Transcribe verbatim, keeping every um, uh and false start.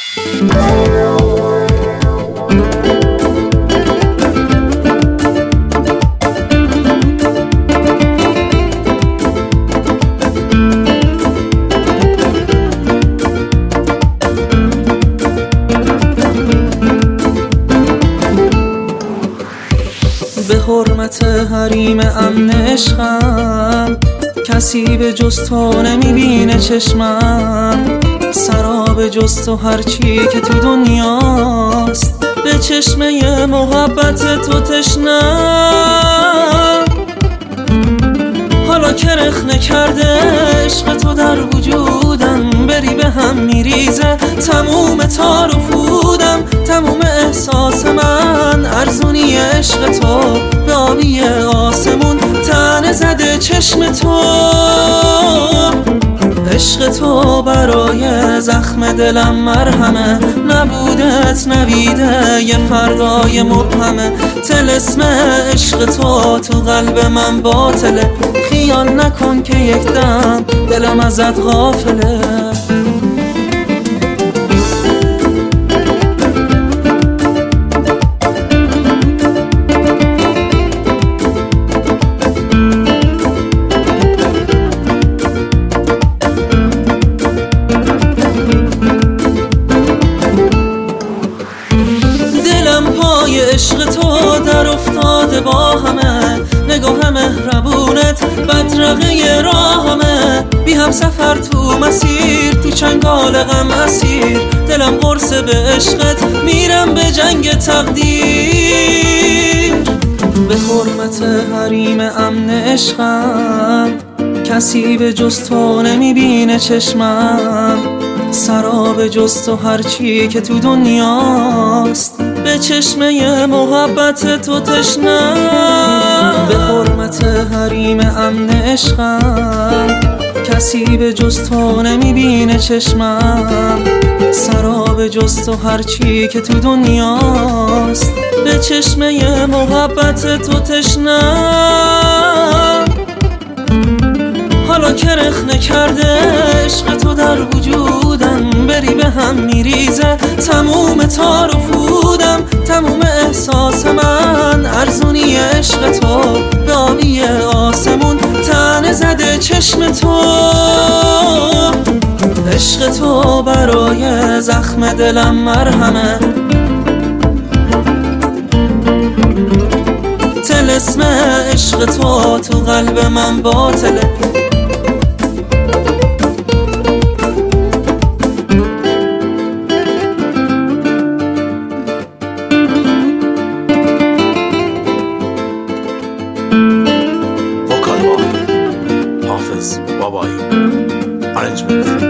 به حرمت حریم امن عشقم کسی به جز تو نمیبینه چشمم، سراب جز تو هرچی که تو دنیاست، به چشمه محبت تو تشنم. حالا که رخنه کرده عشق تو در وجودم، بری به هم میریزه تموم تار و پودم، تموم احساس من ارزونی عشق تو به آبی آسمون تنه زده چشم تو. عشق تو برای زخم دلم مرهمه، نبودت نویده یه فردای مبهمه، طلسم عشق تو تو قلب من باطله، خیال نکن که یک دم دلم ازت غافله. پای عشق تو در افتاده با همه، نگاه مهربونت بدرقه راهمه، بی هم سفر تو مسیر تو چنگال غم اسیر، دلم قرصه به عشقت میرم به جنگ تقدیر. به حرمت حریم امن عشقم کسی به جز تو نمیبینه چشمم، سراب جز تو هرچی که تو دنیاست، به چشمه محبت تو تشنم. به حرمت حریم امن عشقم کسی به جز تو نمیبینه چشمم، سراب جز تو هرچی که تو دنیاست، به چشمه محبت تو تشنم. حالا که رخنه کرده عشق تو در وجودم، بری به هم میریزه تموم تار و پودم، تموم احساس من ارزونی عشق تو به آبی آسمون تنه زده چشم تو. عشق تو برای زخم دلم مرهمه، طلسم عشق تو تو قلب من باطله. Hafiz Babay Arrangement